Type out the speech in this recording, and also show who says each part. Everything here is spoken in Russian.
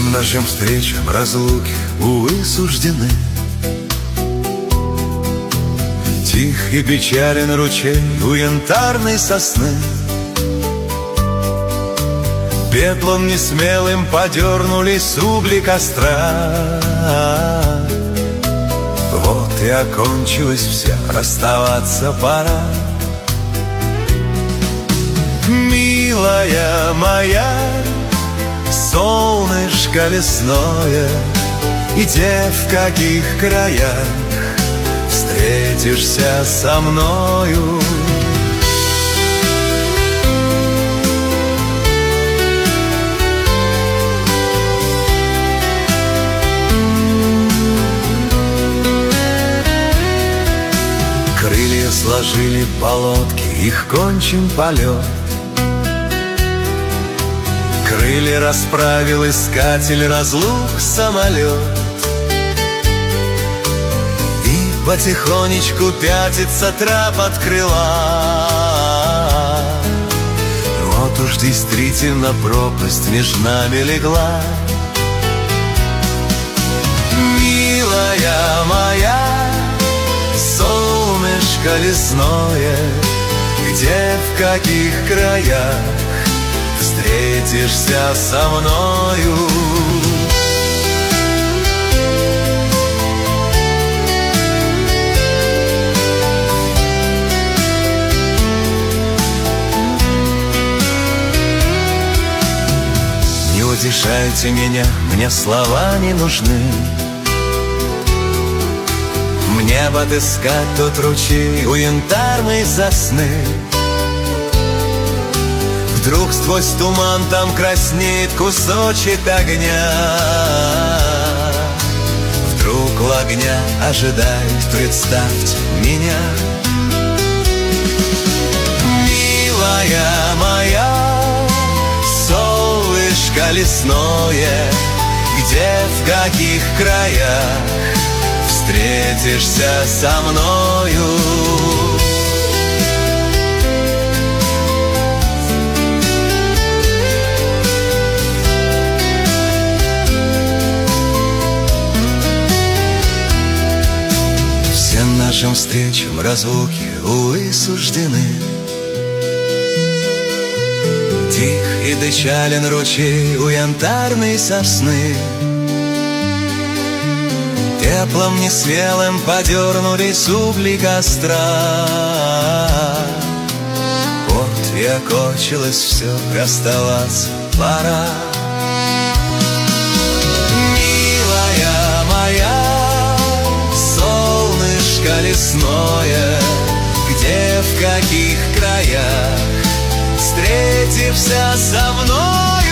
Speaker 1: Всем нашим встречам разлуки, увы, суждены. Тих и печален ручей у янтарной сосны. Пеплом несмелым подернули субли костра. Вот и окончилось все, расставаться пора. Милая моя, солнышко лесное, и где, в каких краях встретишься со мною? Крылья сложили по лодке, их кончим полет. Крылья расправил искатель разлук самолет. И потихонечку пятится трап от крыла. Вот уж действительно пропасть между нами легла. Милая моя, солнышко лесное, где, в каких краях встретишься со мною? Не утешайте меня, мне слова не нужны. Мне бы отыскать тот ручей у янтарной сосны. Вдруг сквозь туман там краснеет кусочек огня. Вдруг у огня ожидает, представьте меня. Милая моя, солнышко лесное, где, в каких краях встретишься со мною? Всем нашим встречам разлуки, увы, суждены. Тих и печален ручей у янтарной сосны. Пеплом несмелым подернулись угли костра. Вот и окончилось все, расставаться пора. Милая моя, солнышко лесное, где, в каких краях встретишься со мной?